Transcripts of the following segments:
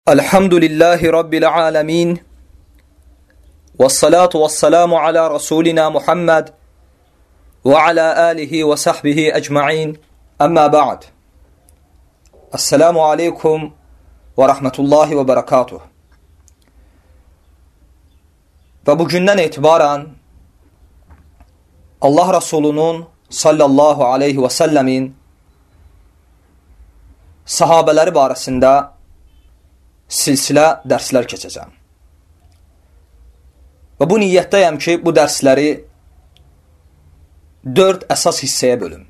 Elhamdülillahi Rabbil alemin. Vessalatu vesselamu ala Rasulina Muhammed ve ala alihi ve sahbihi ecma'in. Amma ba'd. Esselamu aleykum ve rahmetullahi ve berekatuh. Ve bugündən etibarən Allah Resulunun sallallahu aleyhi ve sellemin sahabələri barəsində silsilə dərslər keçəcəm. Və bu niyyətdəyəm ki, bu dərsləri 4 əsas hissəyə bölüm.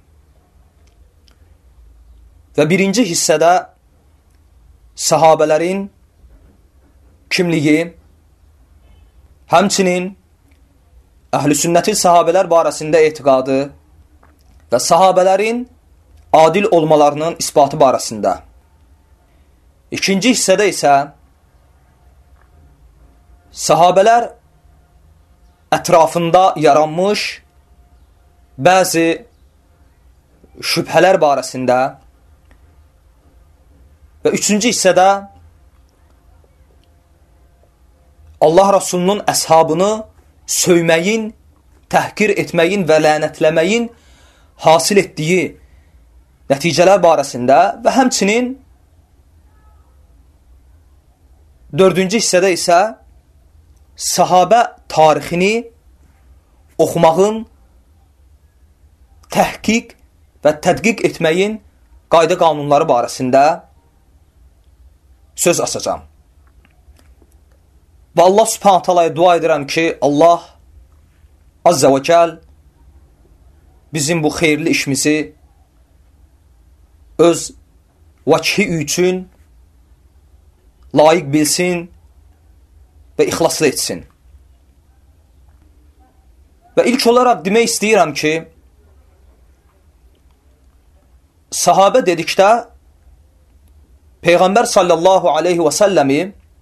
Və birinci hissədə sahabələrin kimliyi, həmçinin əhl-i sünnətin sahabələr barəsində etiqadı və sahabələrin adil olmalarının isbatı barəsində. İkinci hissədə isə sahabələr ətrafında yaranmış bəzi şübhələr barəsində və üçüncü hissədə Allah Rasulunun əshabını söyməyin, təhqir etməyin və lənətləməyin hasil etdiyi nəticələr barəsində və həmçinin dördüncü hissədə isə sahabə tarixini oxumağın, təhqiq və tədqiq etməyin qayda qanunları barəsində söz açacağam. Və Allah subhanahu taalaya dua edirəm ki, Allah azza və cəl bizim bu xeyirli işimizi öz vəchi üçün layiq bilsin və ixlaslı etsin. Və ilk olaraq demək istəyirəm ki, sahabə dedikdə Peyğəmbər sallallahu aleyhi və səlləmi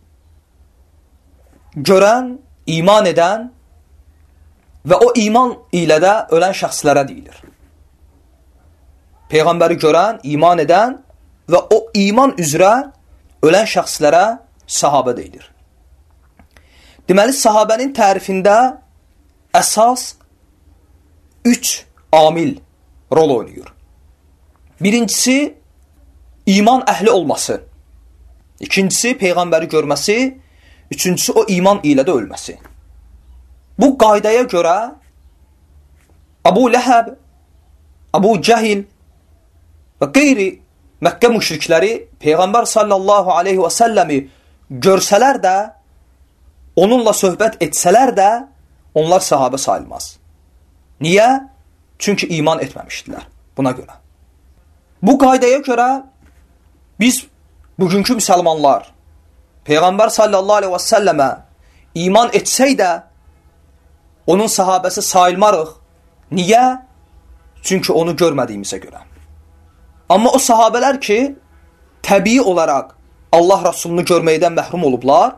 görən, iman edən və o iman ilə də ölən şəxslərə deyilir. Peyğəmbəri görən, iman edən və o iman üzrə ölən şəxslərə sahabə deyilir. Deməli, sahabənin tərifində əsas 3 amil rol oynayır. Birincisi, iman əhli olması. İkincisi, Peyğəmbəri görməsi. Üçüncüsü, o iman ilə də ölməsi. Bu qaydaya görə Əbu Ləhəb, Əbu Cəhil və qeyri Məkkə müşrikləri Peyğəmbər sallallahu aleyhi və səlləmi görsələr də, onunla söhbət etsələr də, onlar sahabə sayılmaz. Niyə? Çünki iman etməmişdilər buna görə. Bu qaydaya görə biz bugünkü müsəlmanlar Peyğəmbər sallallahu aleyhi və səlləmə iman etsək də, onun sahabəsi sayılmarıq. Niyə? Çünki onu görmədiyimizə görə. Amma o sahabələr ki, təbii olaraq Allah Rasulunu görməkdən məhrum olublar,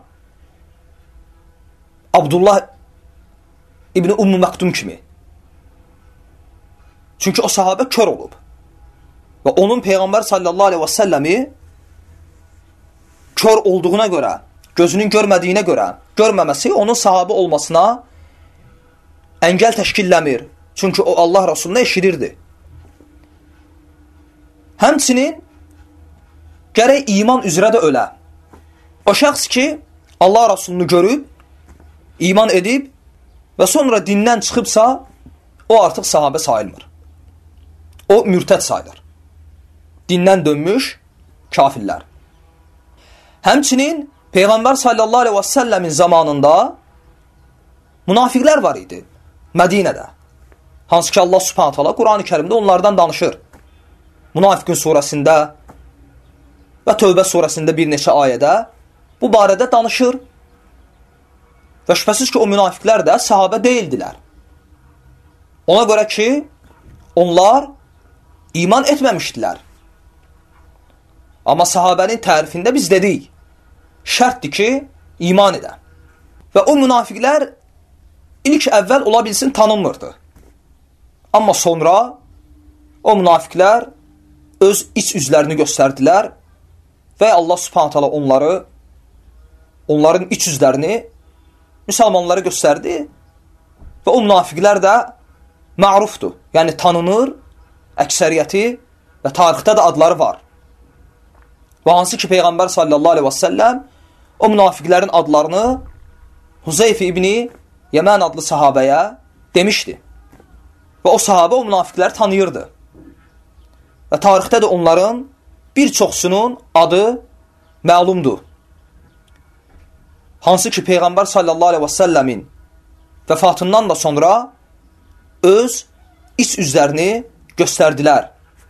Abdullah İbni Ummu Məktüm kimi. Çünki o sahabə kör olub. Və onun Peyğəmbər sallallahu aleyhi və səlləmi kör olduğuna görə, gözünün görmədiyinə görə, görməməsi onun sahabə olmasına əngəl təşkilləmir. Çünki o Allah Rasulunu eşidirdi. Həmçinin gərək iman üzrə də ölə. O şəxs ki, Allah Rasulunu görüb, iman edib və sonra dindən çıxıbsa, o artıq sahabə sayılmır. O mürtəd sayılır. Dindən dönmüş kafirlər. Həmçinin Peyğəmbər sallallahu aleyhi və səlləmin zamanında münafiqlər var idi Mədinədə. Hansı ki Allah subhanahu taala Qurani Kərimdə onlardan danışır. Münafiqun surəsində və Tövbə surəsində bir neçə ayədə bu barədə danışır. Və şübhəsiz ki, o münafiqlər də sahabə deyildilər. Ona görə ki, onlar iman etməmişdilər. Amma sahabənin tərifində biz dedik, şərtdir ki, iman edə. Və o münafiqlər ilk əvvəl ola bilsin tanınmırdı. Amma sonra o münafiqlər öz iç üzlərini göstərdilər və Allah subhanahu taala onları onların iç yüzlərini müsəlmanlara göstərdi və o münafiqlər də mərufdur. Yəni tanınır, əksəriyyəti və tarixdə də adları var. Və hansı ki Peyğəmbər sallallahu aleyhi və səlləm o münafiqlərin adlarını Huzeyf ibn Yəmən adlı sahabəyə demişdi. Və o sahabə o münafiqləri tanıyırdı. Və tarixdə də onların bir çoxsunun adı məlumdur. Hansı ki Peyğəmbər sallallahu aleyhi və səlləmin vəfatından da sonra öz iç üzlərini göstərdilər.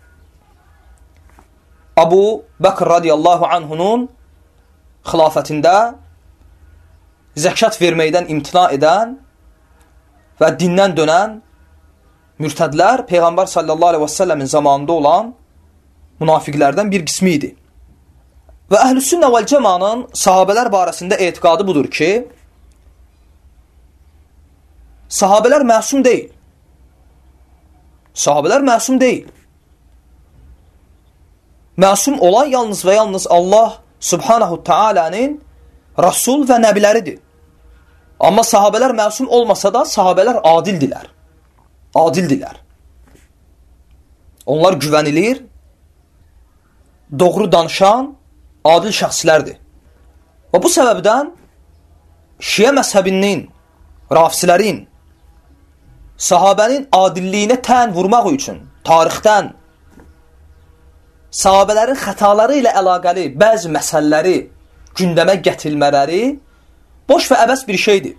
Abu Bakr radiyallahu anhunun xilafətində zəkat verməkdən imtina edən və dindən dönən mürtədlər Peyğəmbər sallallahu aleyhi və səlləmin zamanında olan münafiqlərdən bir qismi idi. Və Əhlüs-Sünnə vəl Cəmanın sahabələr barəsində etiqadı budur ki, sahabələr məsum deyil. Sahabələr məsum deyil. Məsum olan yalnız və yalnız Allah Subhanahu Taala'nın Rasul və nəbiləridir. Amma sahabələr məsum olmasa da sahabələr adildilər. Adildilər. Onlar güvənilir, doğru danışan, adil şəxslərdir. Və bu səbəbdən Şiə məzhəbinin, rafisilərin sahabənin adilliyinə tən vurmaq üçün tarixdən sahabələrin xətaları ilə əlaqəli bəzi məsələləri gündəmə gətirilmələri boş və əbəs bir şeydir.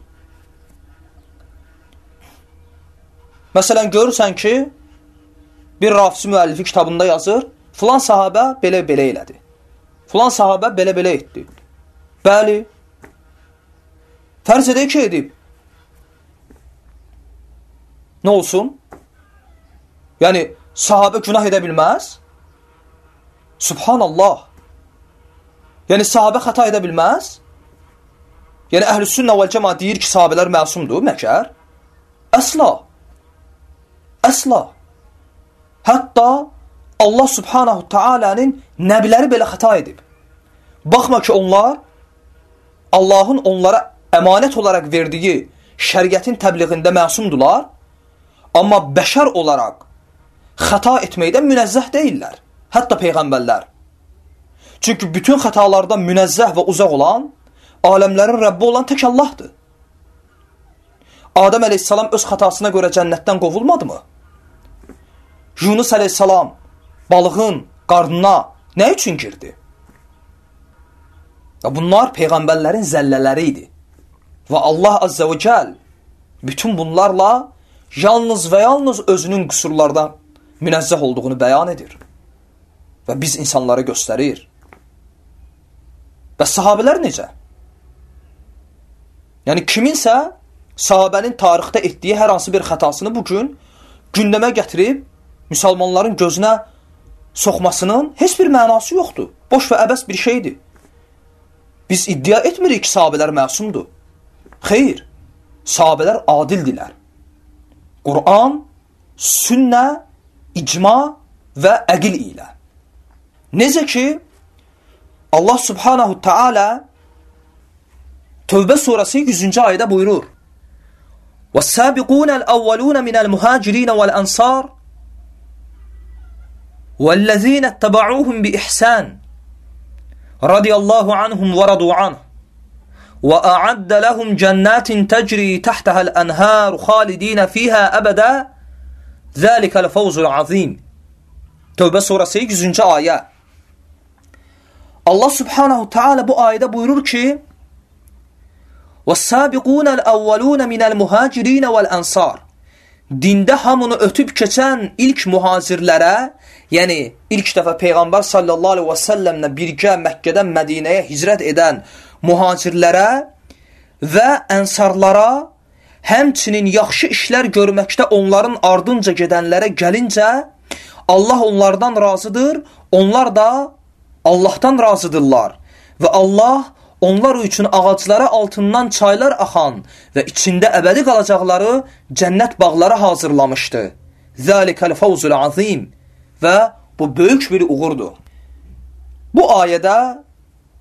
Məsələn, görürsən ki, bir rafisi müəllifi kitabında yazır, filan sahabə belə-belə elədi. Filan sahabə belə-belə etdi. Bəli, fərz edək ki, edib. Nə olsun? Yəni, sahabə günah edə bilməz. Subhanallah. Yəni, sahabə xəta edə bilməz. Yəni, Əhlüs-Sünnə vəl Cəma deyir ki, sahabələr məsumdur, məkər? Əsla. Əsla. Hətta Allah Subhanahu Taala'nın nəbiləri belə xəta edib. Baxma ki, onlar Allahın onlara əmanət olaraq verdiyi şəriətin təbliğində məsumdular, amma bəşər olaraq xəta etməkdən münəzzəh deyirlər. Hətta peyğəmbərlər. Çünki bütün xətalardan münəzzəh və uzaq olan, aləmlərin Rəbbi olan tək Allahdır. Adəm əleyhissalam öz xətasına görə cənnətdən qovulmadı mı? Yunus əleyhissalam balığın qarnına nə üçün girdi? Bunlar peyğəmbərlərin zəllələri idi. Və Allah Azza və Cəl bütün bunlarla yalnız və yalnız özünün qüsurlardan münəzzəh olduğunu bəyan edir. Və biz insanlara göstərir. Və sahabələr necə? Yəni kiminsə sahabənin tarixdə etdiyi hər hansı bir xətasını bugün gündəmə gətirib müsəlmanların gözünə soxmasının heç bir mənası yoxdur. Boş və əbəs bir şeydir. Biz iddia etmirik ki, sahabələr məsumdur. Xeyr, sahabələr adildilər. Quran, sünnə, icma və əqil ilə. Necə ki, Allah Subhanahu Taala Tövbə surəsi 100-cü ayədə buyurur: "Vəs-sabiqunəl əvvəlun minəl muhacirin vəl-ansar vəl-lezîne ittaba'uhum bi-ihsan radiyallahu anhum və radu anh və a'adda lahum cennetin tecri tahtaha'l anhar xalidin fiha abada zâlikal fawzul azîm." Tövbə surəsi 100-cü ayə. Allah Subhanahu Taala bu ayədə buyurur ki: "Vəs-sabiqunəl əvvəlun minəl muhacirin vəl-ansar." Dində hamını ötüb keçən ilk muhacirlərə, yəni ilk dəfə Peyğəmbər sallallahu aleyhi və səlləmlə birgə Məkkədən Mədinəyə hicrət edən muhacirlərə və ənsarlara, həmçinin yaxşı işlər görməkdə onların ardınca gedənlərə gəlincə, Allah onlardan razıdır, onlar da Allahdan razıdırlar və Allah onlar üçün ağacları altından çaylar axan və içində əbədi qalacaqları cənnət bağları hazırlamışdı. Zəlikəl fawzul azim. Və bu böyük bir uğurdur. Bu ayədə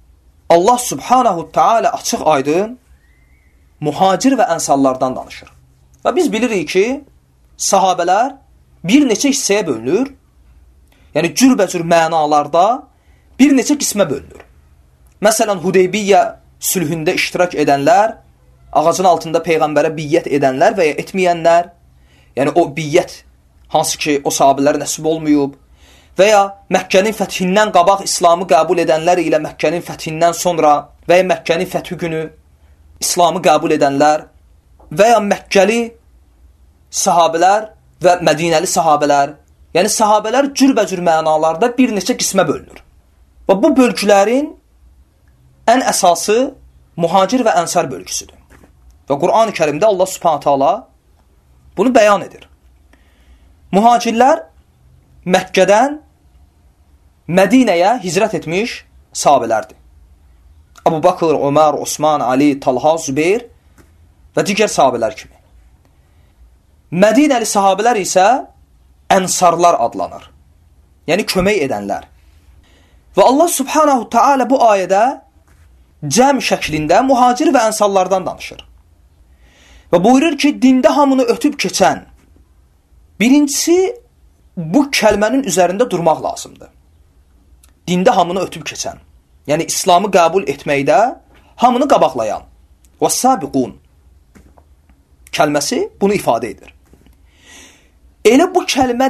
Allah subhanahu ta'ala açıq aydın muhacir və ənsarlardan danışır. Və biz bilirik ki, sahabələr bir neçə hissəyə bölünür. Yəni cürbəcür mənalarda bir neçə qismə bölünür. Məsələn, Hudeybiyyə sülhündə iştirak edənlər, ağacın altında Peyğəmbərə biyyət edənlər və ya etməyənlər, yəni o biyyət hansı ki o sahabələrə nəsib olmayıb və ya Məkkənin fəthindən qabaq İslamı qəbul edənlər ilə Məkkənin fəthindən sonra və ya Məkkənin fəthi günü İslamı qəbul edənlər və ya Məkkəli sahabələr və Mədinəli sahabələr, yəni sahabələr cürbəcür mənalarda bir neçə qismə bölünür. Və bu bölgülərin ən əsası muhacir və ənsar bölgüsüdür. Və Qur'an-ı Kərimdə Allah Subhanahu taala bunu bəyan edir. Muhacirlər Məkkədən Mədinəyə hicrət etmiş sahabələrdir. Əbu Bakır, Ömər, Osman, Ali, Talha, Zübeyr və digər sahabələr kimi. Mədinəli sahabələr isə ənsarlar adlanır. Yəni kömək edənlər. Və Allah Subhanahu Taala bu ayədə cəm şəklində muhacir və ənsarlardan danışır. Və buyurur ki, dində hamını ötüb keçən. Birincisi, bu kəlmənin üzərində durmaq lazımdır. Dində hamını ötüb keçən. Yəni İslamı qəbul etməkdə hamını qabaqlayan. Və-sabiqun kəlməsi bunu ifadə edir. Elə bu kəlmə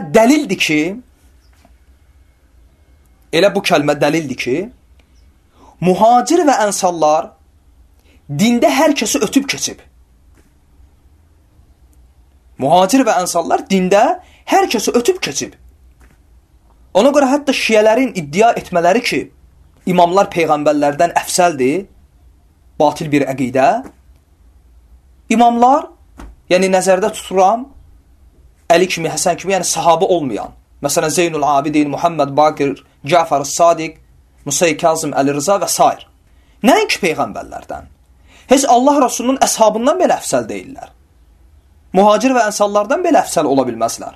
dəlildir ki, muhacir və ənsarlar dində hər kəsi ötüb keçib. Muhacir və ənsarlar dində hər kəsi ötüb keçib. Ona görə hətta şiyələrin iddia etmələri ki, imamlar peyğəmbərlərdən əfsəldir, batil bir əqidə. İmamlar, yəni nəzərdə tuturam, Əli kimi, Həsən kimi, yəni sahabı olmayan, məsələn, Zeynul Abidin, Muhammed Baqir, Cəfər Sadiq, Musa Kazım, Əli Rıza və s. Nəinki peyğəmbərlərdən. Heç Allah Rasulunun əshabından belə əfsəl deyirlər. Muhacir və ənsarlardan belə əfsəl ola bilməzlər.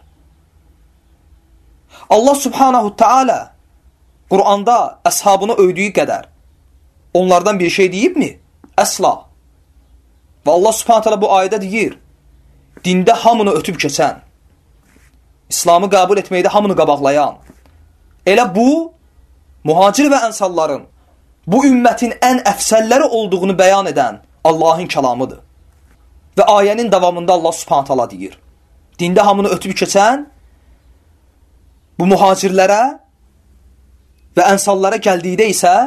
Allah Subhanahu Taala Qur'anda əshabını övdüyü qədər onlardan bir şey deyibmi? Əsla. Və Allah Subhanahu Taala bu ayədə deyir, dində hamını ötüb keçən, İslamı qəbul etməkdə hamını qabaqlayan, elə bu, muhacir və ənsarların bu ümmətin ən əfsəlləri olduğunu bəyan edən Allahın kəlamıdır. Və ayənin davamında Allah Subhanahu Taala deyir, dində hamını ötüb keçən, bu muhacirlərə və ənsarlara gəldikdə isə,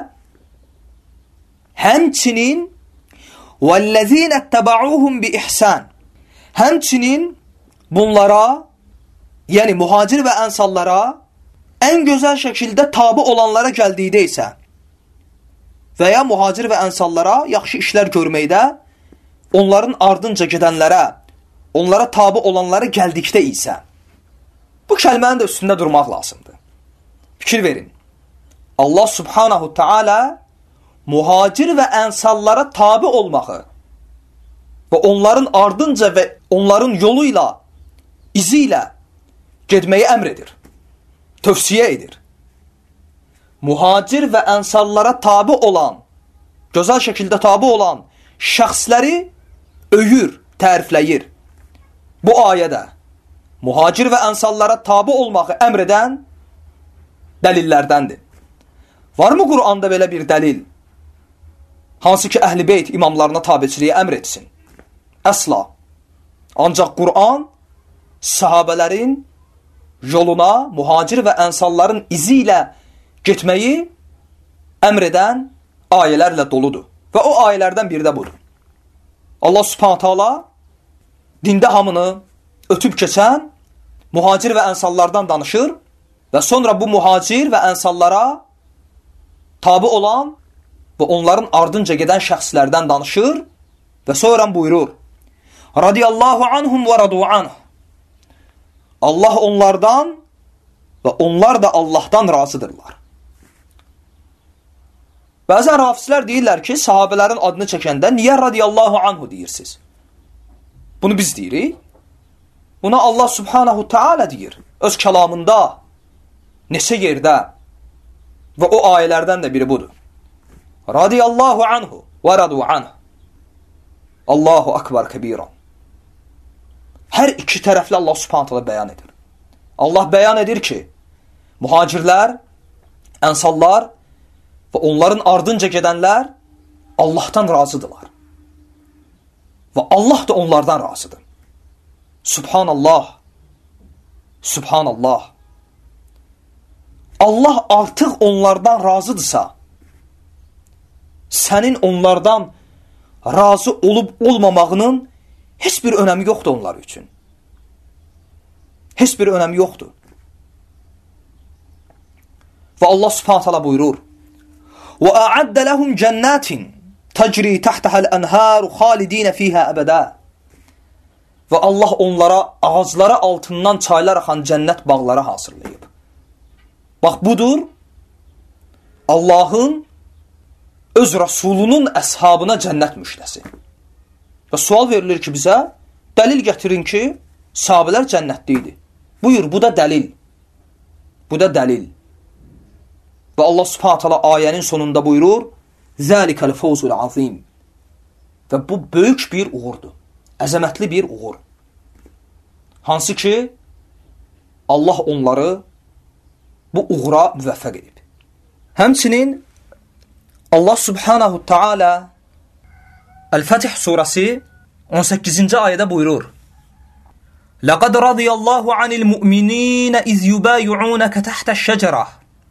həmçinin وَالَّذِينَ اتَّبَعُوهُمْ بِإِحْسَانٍ həmçinin bunlara, yəni muhacir və ənsarlara ən gözəl şəkildə tabi olanlara gəldikdə isə və ya muhacir və ənsarlara yaxşı işlər görməkdə onların ardınca gedənlərə, onlara tabi olanlara gəldikdə isə bu kəlmənin də üstündə durmaq lazımdır. Fikir verin. Allah Subhanahu Taala muhacir və ənsarlara tabi olmağı və onların ardınca və onların yoluyla, izi ilə getməyi əmr edir, tövsiyə edir. Muhacir və ənsarlara tabi olan, gözəl şəkildə tabi olan şəxsləri öyür, tərifləyir. Bu ayədə muhacir və ənsarlara tabi olmağı əmr edən dəlillərdəndir. Varmı Qur'anda belə bir dəlil? Hansı ki, Əhl-i Beyt imamlarına tabiçiliyə əmr etsin? Əsla. Ancaq Qur'an sahabələrin yoluna, muhacir və ənsarların izi ilə getməyi əmr edən ayələrlə doludur. Və o ayələrdən biri də budur. Allah Subhanahu Taala dində hamını ötüb keçən muhacir və ənsarlardan danışır və sonra bu muhacir və ənsarlara tabi olan və onların ardınca gedən şəxslərdən danışır və sonra buyurur, radiyallahu anhum və radu anh. Allah onlardan və onlar da Allahdan razıdırlar. Bəzən rafizlər deyirlər ki, sahabələrin adını çəkəndə niyə radiyallahu anhu deyirsiniz? Bunu biz deyirik. Buna Allah Subhanahu Taala deyir. Öz kəlamında, neçə yerdə və o ayələrdən də biri budur. Radiyallahu anhu və radu anhu. Allahu akbar kəbira. Hər iki tərəfli Allah subhanahu taala bəyan edir. Allah bəyan edir ki, mühacirlər, ənsallar və onların ardınca gedənlər Allahdan razıdırlar. Və Allah da onlardan razıdır. Subhanallah. Subhanallah. Allah artıq onlardan razıdırsa, sənin onlardan razı olub olmamağının heç bir önəmi yoxdur onlar üçün. Heç bir önəmi yoxdur. Və Allah subhanahu taala buyurur: وَأَعَدَّ لَهُمْ جَنَّاتٍ تَجْرِي تَحْتَهَا الْأَنْهَارُ خَالِد۪ينَ ف۪يهَا أَبَدًا. Və Allah onlara ağaclara altından çaylar axan cənnət bağları hazırlayıb. Bax budur, Allahın öz Rasulunun əshabına cənnət müjdəsi. Və sual verilir ki bizə, dəlil gətirin ki, sahabələr cənnətdə idi. Buyur, bu da dəlil. Bu da dəlil. Və Allah subhanahu taala ayənin sonunda buyurur: "Zəlikəl fawzul azim." Və bu böyük bir uğurdur. Əzəmətli bir uğur. Hansı ki Allah onları bu uğura müvəffəq edib. Həmçinin Allah subhanahu taala El-Fətih surəsi 18-ci ayədə buyurur: "Laqad radiyallahu anil mu'minin iz yubay'unaka tahta ash-şəcərə.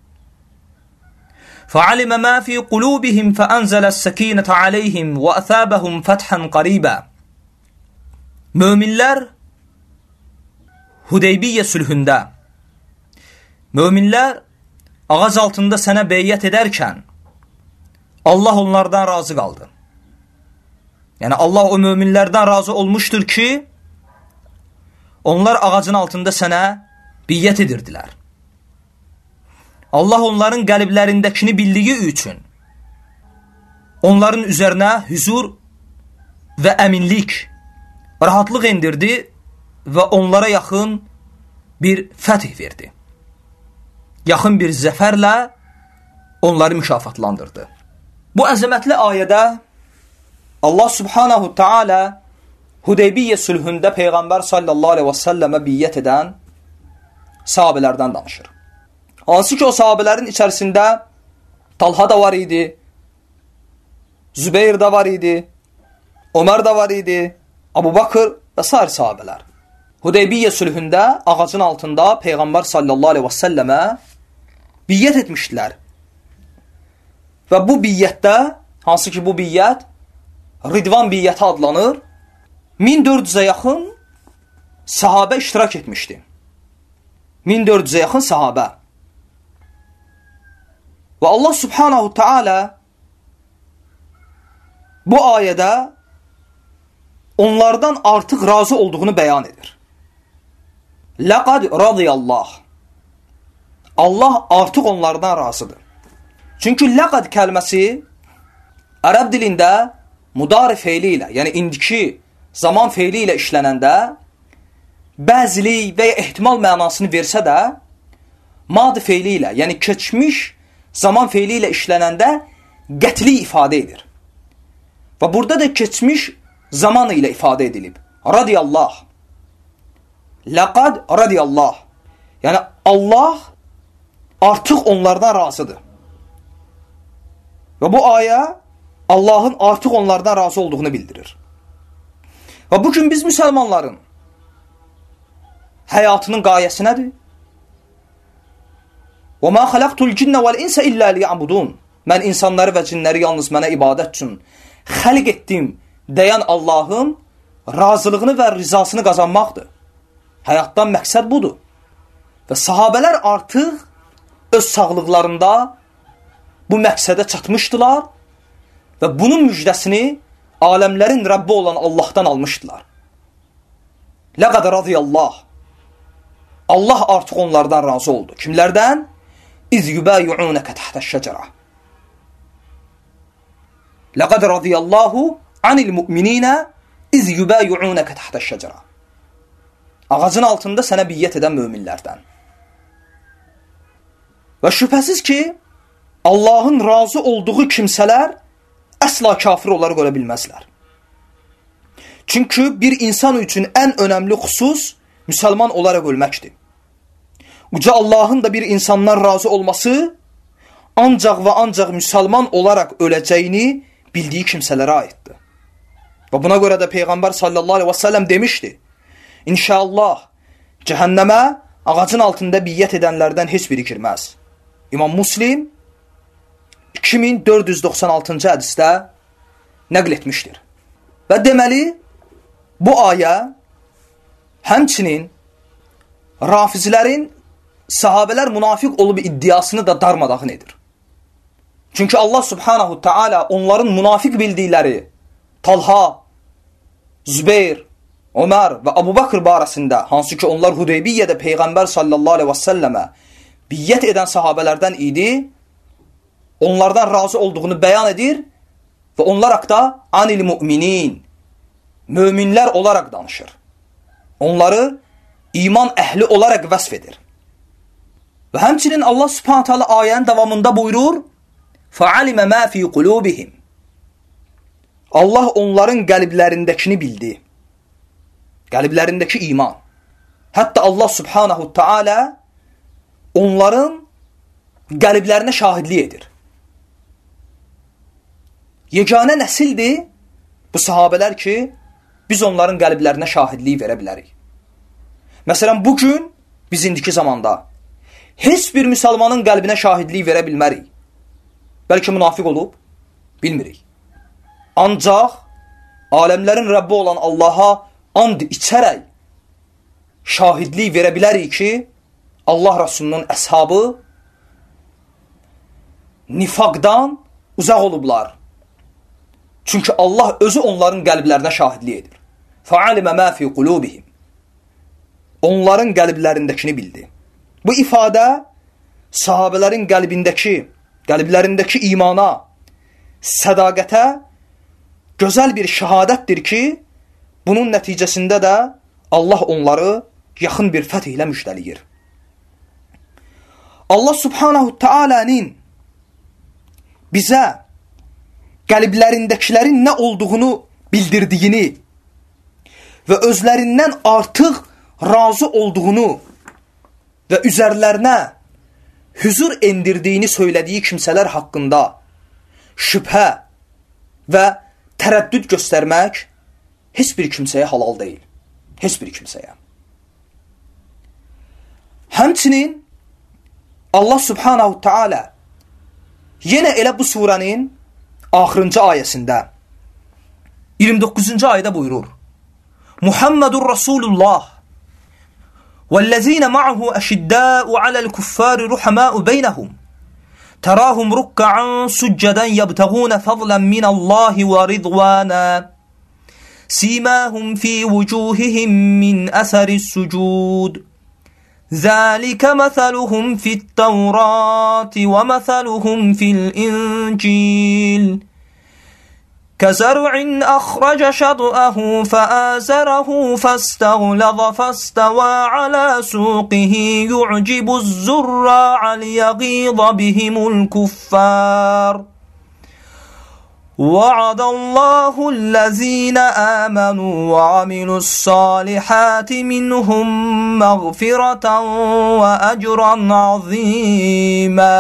فَعَلِمَ مَا فِي قُلُوبِهِمْ فَأَنْزَلَ السَّكِينَةَ عَلَيْهِمْ وَأَثَابَهُمْ فَتْحًا قَرِيبًا." Möminlər Hudeybiyyə sülhündə, möminlər ağac altında sənə beyyət edərkən Allah onlardan razı qaldı. Yəni Allah o möminlərdən razı olmuşdur ki, onlar ağacın altında sənə biyyət edirdilər. Allah onların qəlblərindəkini bildiyi üçün onların üzərinə hüzur və əminlik, rahatlıq endirdi və onlara yaxın bir fəth verdi. Yaxın bir zəfərlə onları mükafatlandırdı. Bu əzəmətli ayədə Allah subhanahu taala Hudeybiyyə sülhündə Peyğəmbər sallallahu aleyhi və səlləmə biyyət edən sahabələrdən danışır. Hansı ki o sahabələrin içərisində Talha da var idi, Zübeyir də var idi, Ömər də var idi, Abu Bakır və sair sahabələr. Hudeybiyyə sülhündə ağacın altında Peyğəmbər sallallahu aleyhi və səlləmə biyyət etmişdilər. Və bu biyyətdə, hansı ki bu biyyət Ridvan biyyəti adlanır, 1400-ə yaxın sahabə iştirak etmişdi. 1400-ə yaxın sahabə. Və Allah subhanahu taala bu ayədə onlardan artıq razı olduğunu bəyan edir. Laqad radiyallah. Allah artıq onlardan razıdır. Çünki laqad kəlməsi ərəb dilində mudari feili ilə, yəni indiki zaman feili ilə işlənəndə bəzilik və ya ehtimal mənasını versə də madi feili ilə, yəni keçmiş zaman feili ilə işlənəndə qətli ifadə edir. Və burada da keçmiş zaman ilə ifadə edilib. Radiyallah. Laqad radiyallah. Yəni Allah artıq onlardan razıdır. Və bu ayə Allahın artıq onlardan razı olduğunu bildirir. Və bugün biz müsəlmanların həyatının qayəsi nədir? وَمَا خَلَقْتُ الْجِنَّ وَالْاِنْسَ إِلَّا لِيَعْبُدُونَ. Mən insanları və cinləri yalnız mənə ibadət üçün xəlq etdim deyən Allahın razılığını və rizasını qazanmaqdır. Həyatdan məqsəd budur. Və sahabələr artıq öz sağlıqlarında bu məqsədə çatmışdılar və bunun müjdəsini aləmlərin Rəbbi olan Allahdan almışdılar. Ləqəd radiyallah. Allah artıq onlardan razı oldu. Kimlərdən? İz yubay'unaka tahta ash-şəcərə. Ləqəd radiyallahu anil mu'minina iz yubay'unaka tahta ash-şəcərə. Ağacın altında sənə biyyət edən möminlərdən. Və şübhəsiz ki, Allahın razı olduğu kimsələr əsla kafir olaraq ölə bilməzlər. Çünki bir insan üçün ən önəmli xüsus müsəlman olaraq ölməkdir. Uca Allahın da bir insandan razı olması ancaq və ancaq müsəlman olaraq öləcəyini bildiyi kimsələrə aiddir. Və buna görə də Peyğəmbər sallallahu aleyhi və səlləm demişdi, İnşallah cəhənnəmə ağacın altında biyyət edənlərdən heç biri girməz. İmam Muslim 2496-cı hədisdə nəql etmişdir. Və deməli, bu ayə həmçinin rafizilərin sahabələr münafiq olub iddiasını da darmadağın edir. Çünki Allah subhanahu ta'ala onların münafiq bildikləri Talha, Zübeyr, Ömər və Abu Bakr barəsində, hansı ki onlar Hudeybiyyədə Peyğəmbər sallallahu aleyhi və səlləmə biyyət edən sahabələrdən idi, onlardan razı olduğunu bəyan edir və onlar haqda anil müminin, möminlər olaraq danışır. Onları iman əhli olaraq vəsf edir. Və həmçinin Allah subhanahu ta'ala ayənin davamında buyurur, فَعَلِمَ مَا فِي قُلُوبِهِمْ Allah onların qəlblərindəkini bildi. Qəlblərindəki iman. Hətta Allah subhanahu ta'ala onların qəlblərinə şahidlik edir. Yeganə nəsildir bu sahabələr ki, biz onların qəlblərinə şahidlik verə bilərik. Məsələn, bugün biz indiki zamanda heç bir müsəlmanın qəlbinə şahidlik verə bilmərik. Bəlkə münafiq olub, bilmirik. Ancaq aləmlərin Rəbbi olan Allaha and içərək şahidlik verə bilərik ki, Allah Rasulunun əshabı nifaqdan uzaq olublar. Çünki Allah özü onların qəlblərinə şahidlik edir. فَعَلِمَ مَا فِي قُلُوبِهِمْ Onların qəlblərindəkini bildi. Bu ifadə sahabələrin qəlblərindəki imana, sədaqətə gözəl bir şəhadətdir ki, bunun nəticəsində də Allah onları yaxın bir fəth ilə müjdəliyir. Allah subhanahu ta'ala'nın bizə qəlblərindəkilərin nə olduğunu bildirdiyini və özlərindən artıq razı olduğunu və üzərlərinə hüzur endirdiyini söylədiyi kimsələr haqqında şübhə və tərəddüd göstərmək heç bir kimsəyə halal deyil. Heç bir kimsəyə. Həmçinin Allah subhanahu ta'ala yenə elə bu surənin axırıncı ayəsində 29-cu ayədə buyurur. Muhammedur Rasulullah وَالَّذِينَ مَعَهُ أَشِدَّاءُ عَلَى الْكُفَّارِ رُحَمَاءُ بَيْنَهُمْ تَرَاهُمْ رُكَّعًا سُجَّدًا يَبْتَغُونَ فَضْلًا مِنَ اللَّهِ وَرِضْوَانًا سِيمَاهُمْ فِي وُجُوهِهِمْ مِنْ أَثَرِ السُّجُودِ ذَلِكَ مَثَلُهُمْ فِي التَّوْرَاةِ وَمَثَلُهُمْ فِي الْإِنْجِيلِ كزرع أخرج شطأه فآزره فاستغلظ فاستوى على سوقه يعجب الزراع ليغيظ بهم الكفار وعد الله الذين آمنوا وعملوا الصالحات منهم مغفرة وأجرا عظيما.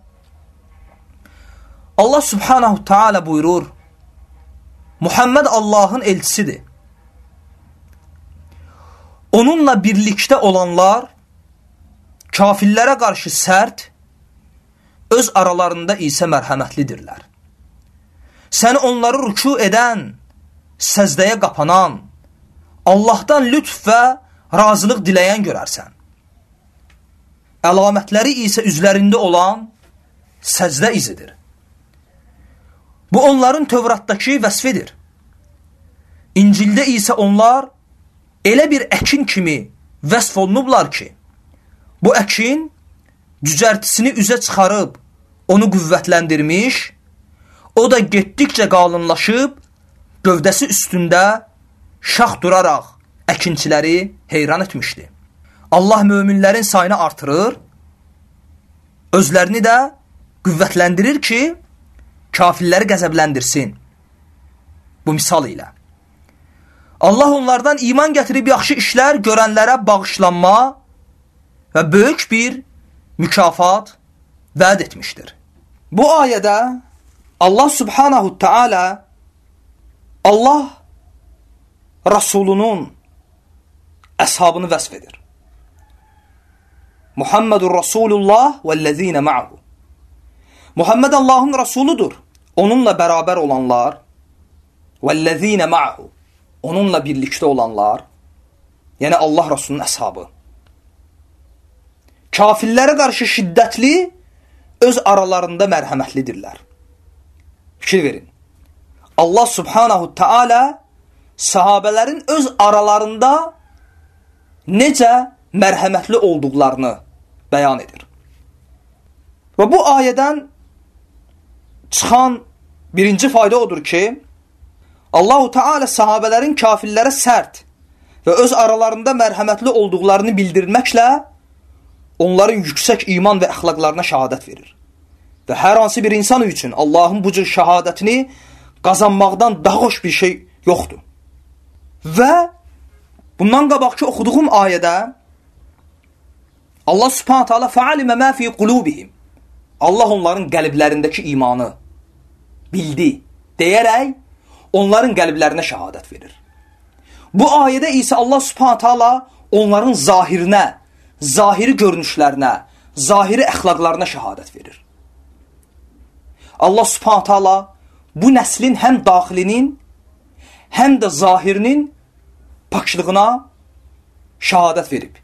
Allah subhanahu ta'ala buyurur, Muhammed Allah'ın elçisidir. Onunla birlikdə olanlar kafirlərə qarşı sərt, öz aralarında isə mərhəmətlidirlər. Sən onları rüku edən, səzdəyə qapanan, Allah'tan lütf və razılıq diləyən görərsən. Əlamətləri isə üzlərində olan səzdə izidir. Bu onların Tövratdakı vəsfidir. İncildə isə onlar elə bir əkin kimi vəsf olunublar ki, bu əkin cücərtisini üzə çıxarıb, onu qüvvətləndirmiş, o da getdikcə qalınlaşıb, gövdəsi üstündə şax duraraq əkinçiləri heyran etmişdi. Allah möminlərin sayını artırır, özlərini də qüvvətləndirir ki, kafirləri qəzəbləndirsin. Bu misal ilə. Allah onlardan iman gətirib yaxşı işlər görənlərə bağışlanma və böyük bir mükafat vəd etmişdir. Bu ayədə Allah subhanahu ta'ala Allah Rasulunun əshabını vəsf edir. Muhammedur Rasulullah vəl-ləzīne ma'hu. Muhammed Allahın Rasuludur. Onunla bərabər olanlar vəl-ləzīne ma'hu. Onunla birlikdə olanlar, yəni Allah Rasulunun əshabı. Kafirlərə qarşı şiddətli, öz aralarında mərhəmətlidirlər. Fikir verin. Allah subhanahu ta'ala sahabələrin öz aralarında necə mərhəmətli olduqlarını bəyan edir. Və bu ayədən çıxan birinci fayda odur ki, Allah-u Teala sahabələrin kafirlərə sərt və öz aralarında mərhəmətli olduqlarını bildirməklə onların yüksək iman və əxlaqlarına şəhadət verir. Və hər hansı bir insan üçün Allahın bu cür şəhadətini qazanmaqdan daha xoş bir şey yoxdur. Və bundan qabaqki oxuduğum ayədə Allah subhanahu ta'ala fa'alimə mə fi qulubihim. Allah onların qəlblərindəki imanı bildi deyərək onların qəlblərinə şəhadət verir. Bu ayədə isə Allah subhanahu ta'ala onların zahirinə, zahiri görünüşlərinə, zahiri əxlaqlarına şəhadət verir. Allah subhanahu ta'ala bu nəslin həm daxilinin, həm də zahirinin paklığına şəhadət verib.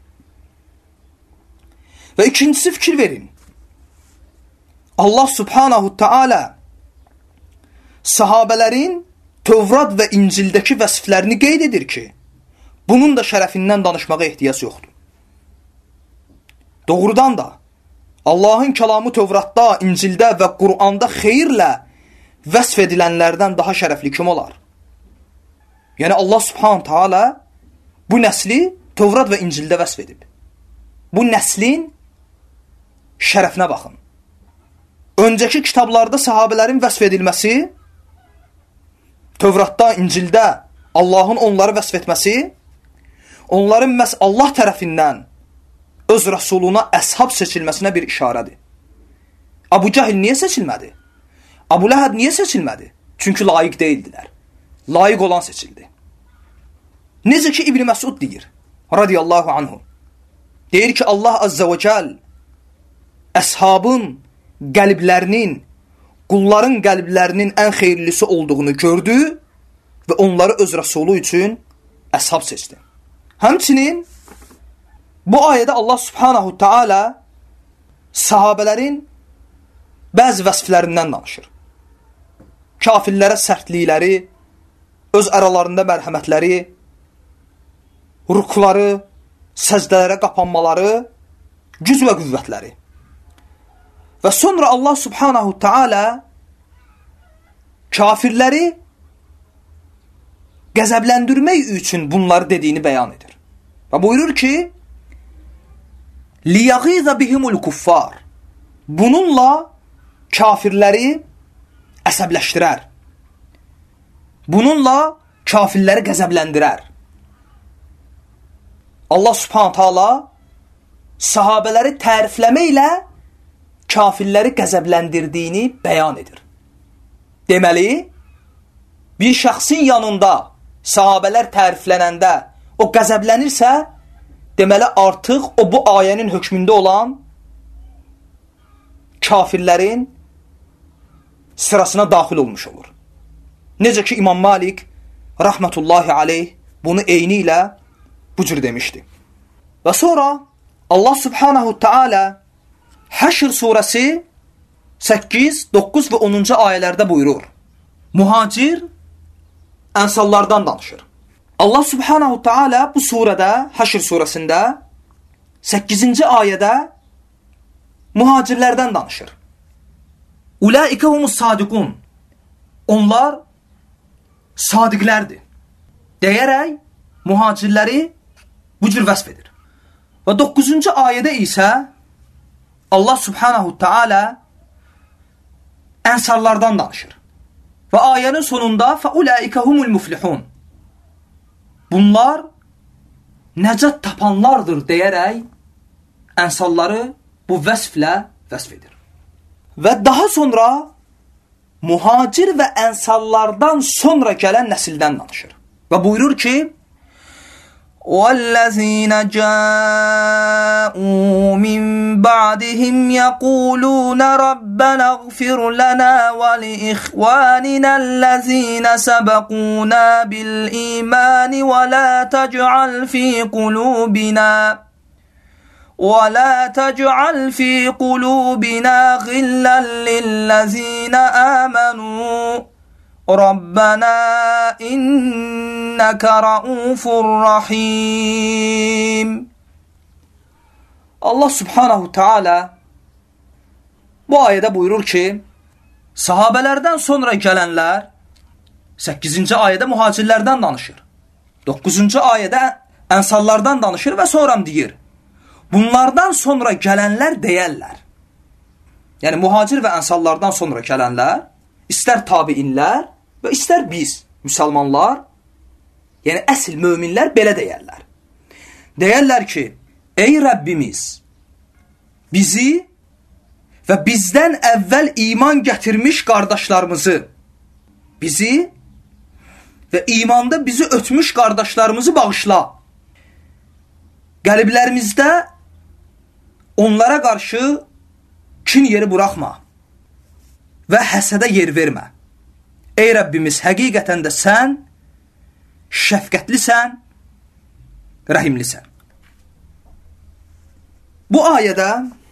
Və ikincisi fikir verin. Allah subhanahu ta'ala sahabələrin Tövrat və İncildəki vəsiflərini qeyd edir ki, bunun da şərəfindən danışmağa ehtiyac yoxdur. Doğrudan da Allahın kəlamı Tövratda, İncildə və Qur'anda xeyirlə vəsf edilənlərdən daha şərəfli kim olar? Yəni Allah subhanahu ta'ala bu nəsli Tövrat və İncildə vəsf edib. Bu nəslin şərəfinə baxın. Öncəki kitablarda sahabələrin vəsf edilməsi, Tövratda, İncildə Allahın onları vəsf etməsi, onların məhz Allah tərəfindən öz rəsuluna əshab seçilməsinə bir işarədir. Abu Cahil niyə seçilmədi? Abu Ləhəb niyə seçilmədi? Çünki layiq deyildilər. Layiq olan seçildi. Necə ki İbn Məsud deyir, radiyallahu anhu. Deyir ki Allah azza və cəl əshabın qəlblərinin, qulların qəlblərinin ən xeyirlisi olduğunu gördü və onları öz rəsulu üçün əshab seçdi. Həmçinin bu ayədə Allah subhanahu ta'ala sahabələrin bəzi vəsiflərindən danışır. Kafirlərə sərtlikləri, öz aralarında mərhəmətləri, rükları, səcdələrə qapanmaları, güc və qüvvətləri. Və sonra Allah subhanahu ta'ala kafirləri qəzəbləndirmək üçün bunları dediyini bəyan edir. Və buyurur ki, لِيَغِيظَ بِهِمُ الْكُفَّارِ. Bununla kafirləri əsəbləşdirər. Bununla kafirləri qəzəbləndirər. Allah subhanahu ta'ala sahabələri tərifləməklə kafirləri qəzəbləndirdiyini bəyan edir. Deməli, bir şəxsin yanında sahabələr təriflənəndə o qəzəblənirsə, deməli artıq o bu ayənin hökmündə olan kafirlərin sırasına daxil olmuş olur. Necə ki İmam Malik rahmetullahi aleyh bunu eyni ilə bu cür demişdi. Və sonra Allah subhanahu ta'ala Həşr surəsi 8, 9 və 10-cu ayələrdə buyurur. Muhacir ənsallardan danışır. Allah subhanahu ta'ala bu surədə, Həşr surəsində 8-ci ayədə muhacirlərdən danışır. Ulaikə humus sadiqun. Onlar sadiqlərdir. Deyərək muhacirləri bu cür vəsf edir. Və 9-cu ayədə isə Allah subhanahu ta'ala ənsarlardan danışır. Və ayənin sonunda فَأُولَٰئِكَ هُمُ الْمُفْلِحُونَ bunlar nəcat tapanlardır deyərək ənsarları bu vəsflə vəsf edir. Və daha sonra muhacir və ənsarlardan sonra gələn nəsildən danışır. Və buyurur ki, وَالَّذِينَ جَاءُوا مِنْ بَعْدِهِمْ يَقُولُونَ رَبَّنَا اغْفِرْ لَنَا وَلِإِخْوَانِنَا الَّذِينَ سَبَقُونَا بِالْإِيمَانِ وَلَا تَجْعَلْ فِي قُلُوبِنَا غِلًّا لِلَّذِينَ آمَنُوا رَبَّنَا إِنَّكَ رَؤُوفٌ رَحِيمٌ Allah Subhanahu Teala bu ayədə buyurur ki, sahabələrdən sonra gələnlər 8-ci ayədə mühacirlərdən danışır. 9-cu ayədə ənsarlardan danışır və sonra deyir, bunlardan sonra gələnlər deyərlər. Yəni mühacir və ənsarlardan sonra gələnlər, istər tabiinlər və istər biz, müsəlmanlar, yəni əsl möminlər belə deyərlər. Deyərlər ki, ey Rəbbimiz, bizi və bizdən əvvəl iman gətirmiş qardaşlarımızı, bizi və imanda bizi ötmüş qardaşlarımızı bağışla. Qəlblərimizdə onlara qarşı kin yeri buraxma və həsədə yer vermə. Ey Rəbbimiz, həqiqətən də sən şəfqətlisən, rəhimlisən. Bu ayədə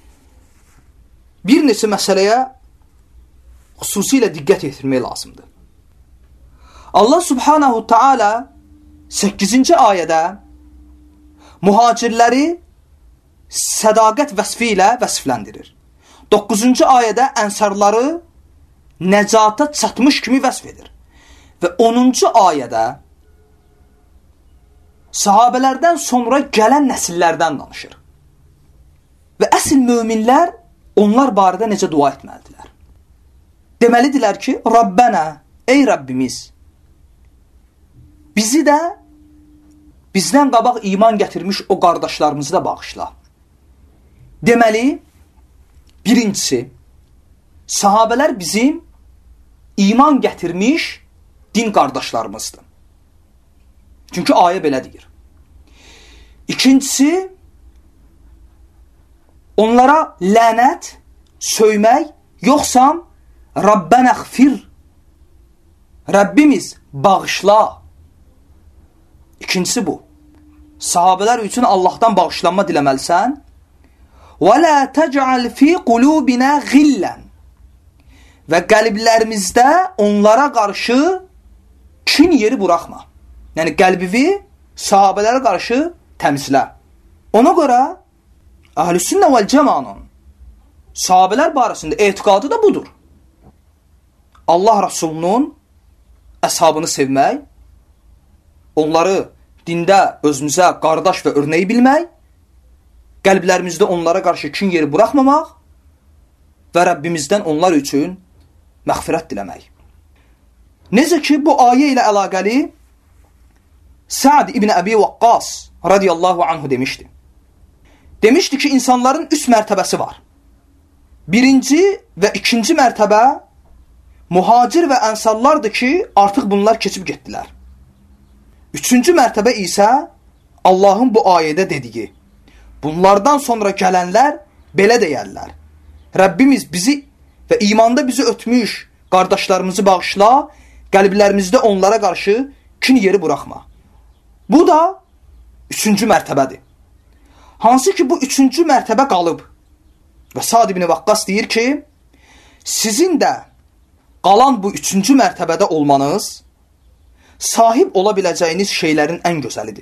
bir neçə məsələyə xüsusilə diqqət yetirmək lazımdır. Allah Subhanahu Teala 8-ci ayədə mühacirləri sədaqət vəsfi ilə vəsfləndirir. 9-cu ayədə ənsarları nəcata çatmış kimi vəsf edir. Və 10-cu ayədə sahabələrdən sonra gələn nəsillərdən danışır. Və əsl möminlər onlar barədə necə dua etməlidirlər? Deməlidirlər ki, Rabbənə, ey Rəbbimiz, bizi də bizdən qabaq iman gətirmiş o qardaşlarımızı da bağışla. Deməli, birincisi, sahabələr bizim iman gətirmiş din qardaşlarımızdır. Çünki ayə belə deyir. İkincisi, onlara lənət, söymək, yoxsa Rabbənə xfir, Rəbbimiz bağışla. İkincisi bu. Sahabələr üçün Allahdan bağışlanma diləməlisən. Və la təc'al fi qulubina ghillan. Və qəlblərimizdə onlara qarşı kin yeri buraxma. Yəni qəlbivi sahabələrə qarşı təmizlə. Ona görə Əhl-i-Sünnə vəl-Cəmanın sahabələr barəsində etiqadı da budur. Allah Rasulunun əshabını sevmək, onları dində özümüzə qardaş və örnəyi bilmək, qəlblərimizdə onlara qarşı kin yeri buraxmamaq və Rəbbimizdən onlar üçün məğfirət diləmək. Necə ki, bu ayə ilə əlaqəli Sa'd ibn Əbi Vaqqas radiyallahu anhu demişdi. Demişdi ki, insanların 3 mərtəbəsi var. Birinci və ikinci mərtəbə muhacir və ənsarlardır ki, artıq bunlar keçib getdilər. Üçüncü mərtəbə isə Allahın bu ayədə dediyi, bunlardan sonra gələnlər belə deyərlər. Rəbbimiz bizi və imanda bizi ötmüş qardaşlarımızı bağışla, qəlblərimizdə onlara qarşı kin yeri buraxma. Bu da üçüncü mərtəbədir. Hansı ki, bu üçüncü mərtəbə qalıb. Və Sa'd ibn Vaqqas deyir ki, sizin də qalan bu üçüncü mərtəbədə olmanız sahib ola biləcəyiniz şeylərin ən gözəlidir.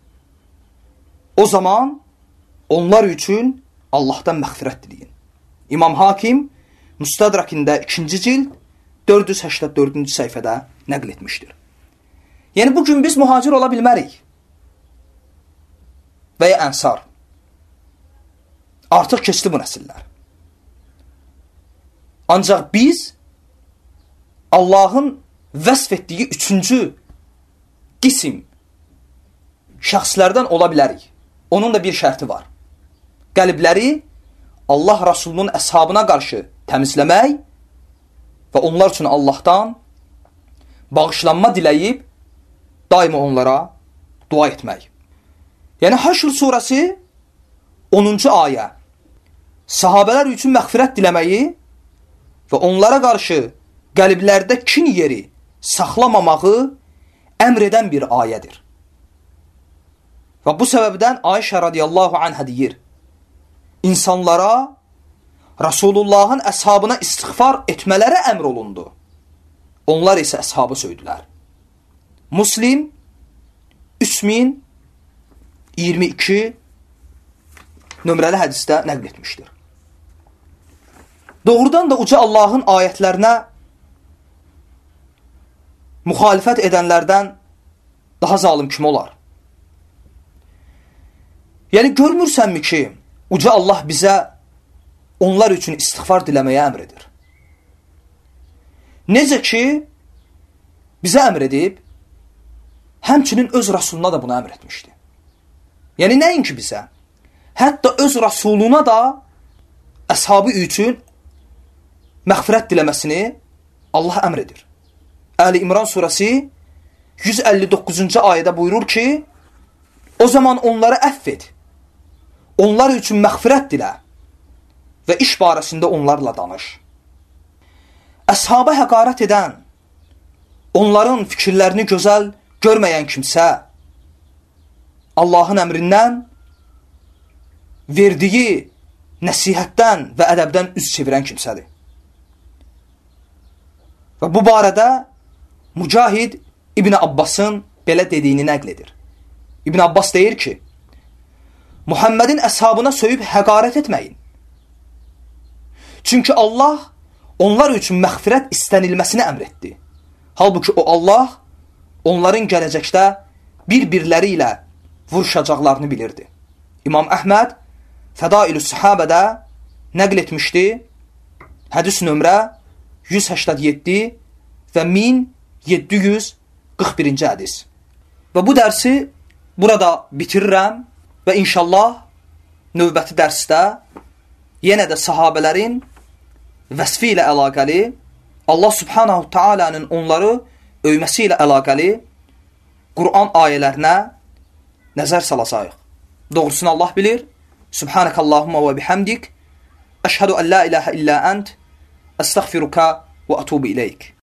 O zaman onlar üçün Allahdan məğfirət diləyin. İmam Hakim Müstədrakində 2-ci cild 484-cü səhifədə nəql etmişdir. Yəni, bugün biz mühacir ola bilmərik və ya ənsar. Artıq keçdi bu nəsillər. Ancaq biz Allahın vəsf etdiyi üçüncü qisim şəxslərdən ola bilərik. Onun da bir şərti var. Qəlbləri Allah Rasulunun əshabına qarşı təmizləmək və onlar üçün Allahdan bağışlanma diləyib daima onlara dua etmək. Yəni Haşr surəsi 10-cu ayə sahabələr üçün məğfirət diləməyi və onlara qarşı qəlblərdə kin yeri saxlamamağı əmr edən bir ayədir. Və bu səbəbdən Ayşə radiyallahu anhə deyir, insanlara Rasulullahın əshabına istiğfar etmələri əmr olundu. Onlar isə əshabı söydülər. Muslim 3022 nömrəli hədisdə nəql etmişdir. Doğrudan da uca Allahın ayətlərinə müxalifət edənlərdən daha zalim kim olar? Yəni görmürsənmi ki, uca Allah bizə onlar üçün istiğfar diləməyə əmr edir. Necə ki, bizə əmr edib, həmçinin öz Rasuluna da bunu əmr etmişdi. Yəni nəinki bizə? Hətta öz Rasuluna da əshabı üçün məğfirət diləməsini Allah əmr edir. Əli İmran surəsi 159-cu ayədə buyurur ki, o zaman onları əff et, onlar üçün məğfirət dilə və iş barəsində onlarla danış. Əshaba həqarət edən, onların fikirlərini gözəl görməyən kimsə, Allahın əmrindən, verdiyi nəsihətdən və ədəbdən üz çevirən kimsədir. Və bu barədə Mücahid İbn Abbasın belə dediyini nəql edir. İbn Abbas deyir ki, Muhammedin əshabına söyüb həqarət etməyin. Çünki Allah onlar üçün məğfirət istənilməsini əmr etdi. Halbuki o Allah onların gələcəkdə bir-birləri ilə vuruşacaqlarını bilirdi. İmam Əhməd Fədailü Səhabədə nəql etmişdi. Hədis nömrə 187 və 1741-ci hədis. Və bu dərsi burada bitirirəm və inşallah növbəti dərsdə yenə də sahabələrin vəsfi ilə əlaqəli, Allah subhanahu ta'alanın onları öyməsi ilə əlaqəli Qur'an ayələrinə nəzər salasayıq. Doğrusunu Allah bilir. Subhanəkallahumma və bihamdik. Əşhədu ən la ilahə illə ənt. Əstəğfiruka və ətubu iləyik.